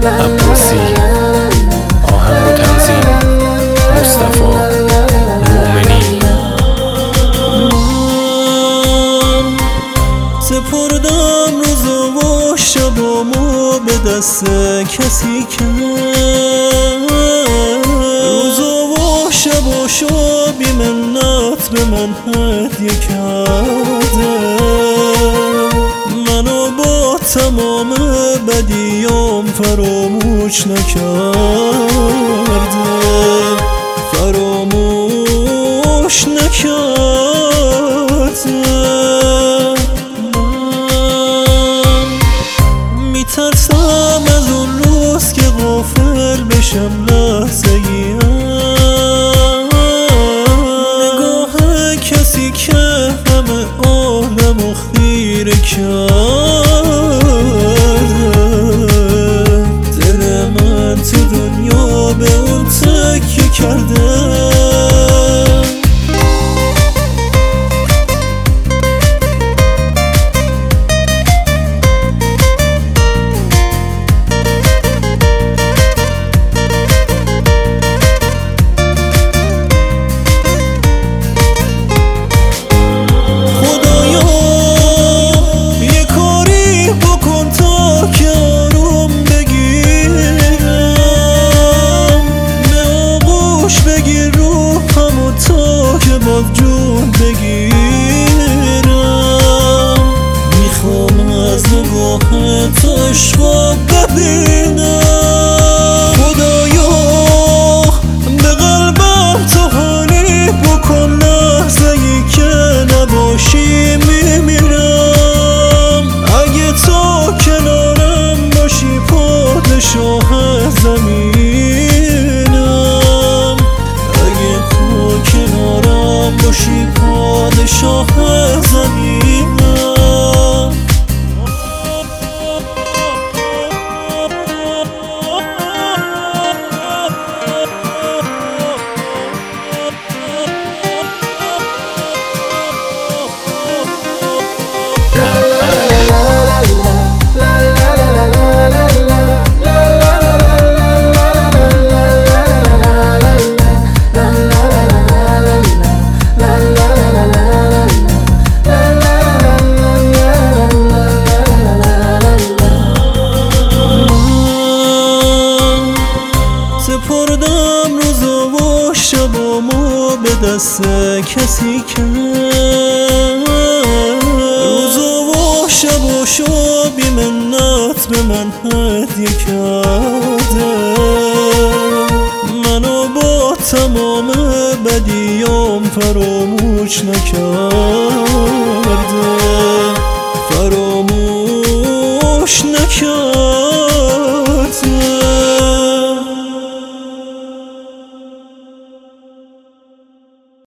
عباسی. آهنگ و تنظیم مصطفی مومنی. سپردم روزا و شبامو به دست کسی که روزا و شباشو بی منت به من هدیه کرده. منو با تمام بدیام فراموش نکرده، فراموش نکرده. میترسم از اون روز که غافل بشم لحظه‌ای نگاه کسی که همه عالمو خیره کرده. دل من تو دنیا به اون تکیه کرده. جون بگیرم میخوام از نگاه تو عشقا ببینم. خدایا به قلبم تو حالی بکن، لحظه ای که نباشی میمیرم. اگه تو کنارم باشی پادشاه زمینم، اگه تو کنارم باشی پادشاه زمینم. سپردم روزا و شبامو به دست کسی که روزا و شباشو بی منت به من هدیه کرده. منو با تمام بدیام فراموش نکرده.